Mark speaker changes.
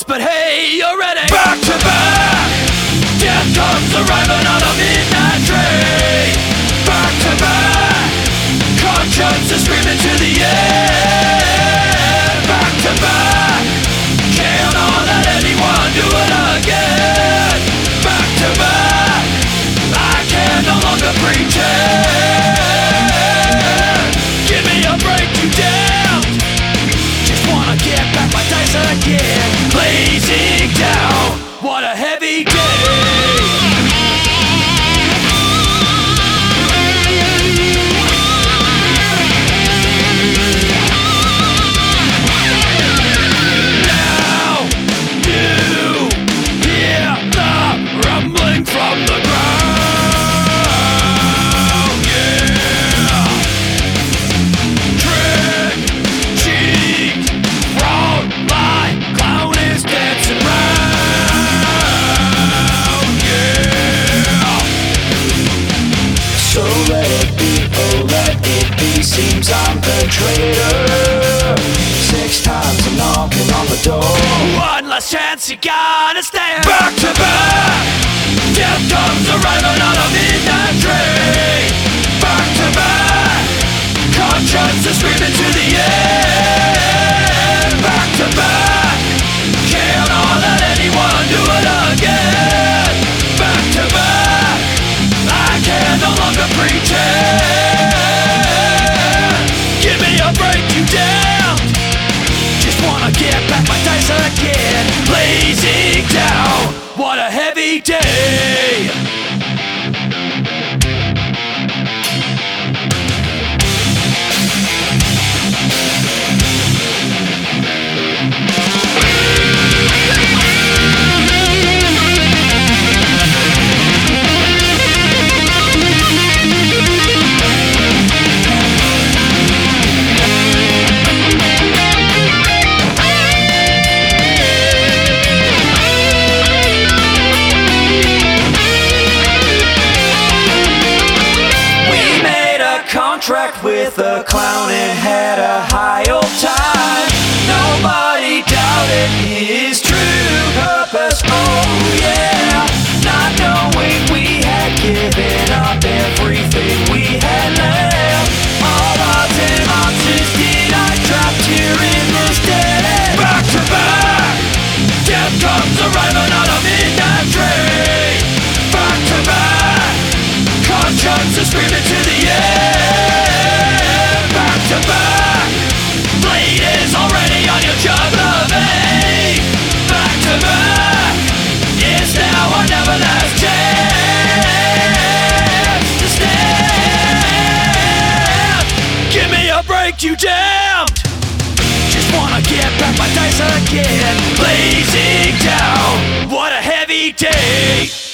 Speaker 1: once, but hey, you're ready. Back to back, death comes arriving on a midnight train. Back to back, conscience is screaming to the end. Back to back, can't let anyone do it again. Back to back, I can no longer pretend. Give me a break, you damned. Just wanna get back my dice again. Blazing down, what a heavy day. Seems I'm the traitor. 6 times I'm knocking on the door. One last chance, you gotta stand. Back to back, death comes arriving on a midnight train. Back to back, conscience is screaming to the end. Back to back, can't let anyone do it again. Back to back, I can no longer pretend. Give me a break, you damned. Just wanna get back my dice again. Blazing down, what a heavy day. Contract with a clown and had a high old time. Nobody doubted his true purpose. Oh yeah, not knowing we had given up everything we had left. All odds and options did I trapped here in this dead end. Back to back, death comes arriving on a midnight train. Back to back, conscience is screaming to the end. To back, blade is already on your jugular. Back to back, it's now or never, last chance to stand. Give me a break, you damned. Just wanna get back my dice again. Blazing down, what a heavy day.